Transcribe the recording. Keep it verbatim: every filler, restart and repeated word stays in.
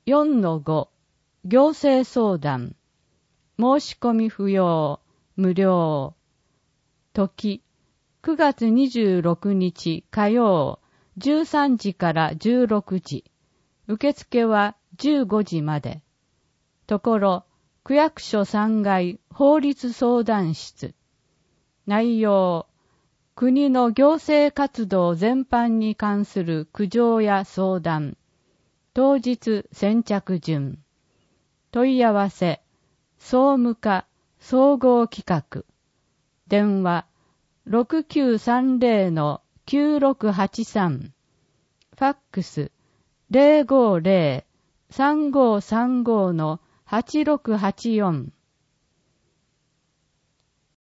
よんのご 行政相談。申し込み不要、無料。時、くがつにじゅうろくにち火曜、じゅうさんじからじゅうろくじ。受付はじゅうごじまで。ところ、区役所さんがい法律相談室。内容、国の行政活動全般に関する苦情や相談。当日先着順。問い合わせ、総務課総合企画。電話、ろくきゅうさんぜろのきゅうろくはちさん。ファックス、ゼロごゼロ さんごさんごのはちろくはちよん。